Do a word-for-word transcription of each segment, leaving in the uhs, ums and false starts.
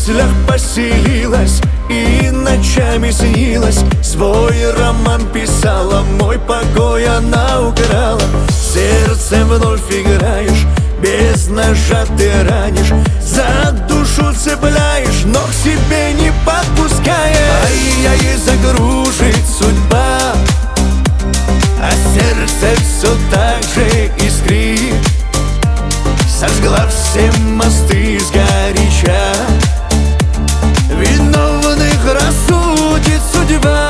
мыслях поселилась и ночами снилась. Свой роман писала, мой покой она украла. Сердцем вновь играешь, без ножа ты ранишь, за душу цепляешь, но к себе не подпускаешь. Ай-яй, загружит судьба, а сердце все так же искрит. Сожгла все мосты сгоряча, виновных рассудит судьба.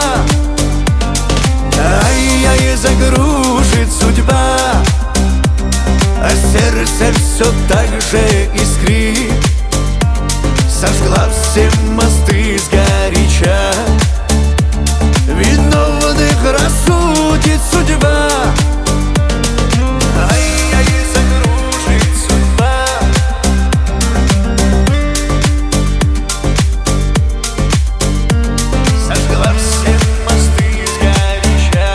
Ай-яй, загружит судьба, а сердце все так же искрит. Сожгла все мосты сгоряча, виновных рассудит судьба. Ай-яй, загружит судьба. Сожгла все мосты сгоряча.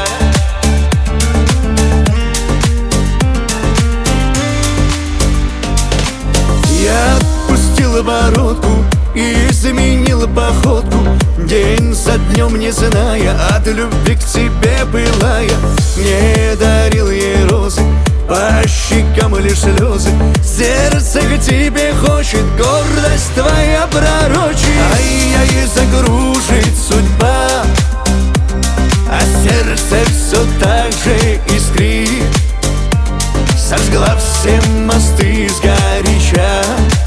Я отпустил оборотку и изменил походку, день за днем не зная, от любви к тебе пылая. Не дарил ей розы, по щекам лишь слезы. Сердце к тебе хочет, гордость твоя пророчит. Ай-яй, загружит судьба, а сердце все так же искрит. Сожгла все мосты сгоряча,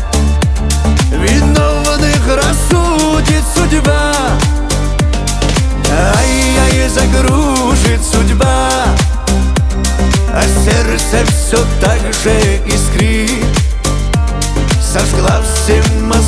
виновных рассудит судьба. Ай-яй, загружит судьба, а сердце все так же искрит. Сожгла все мосты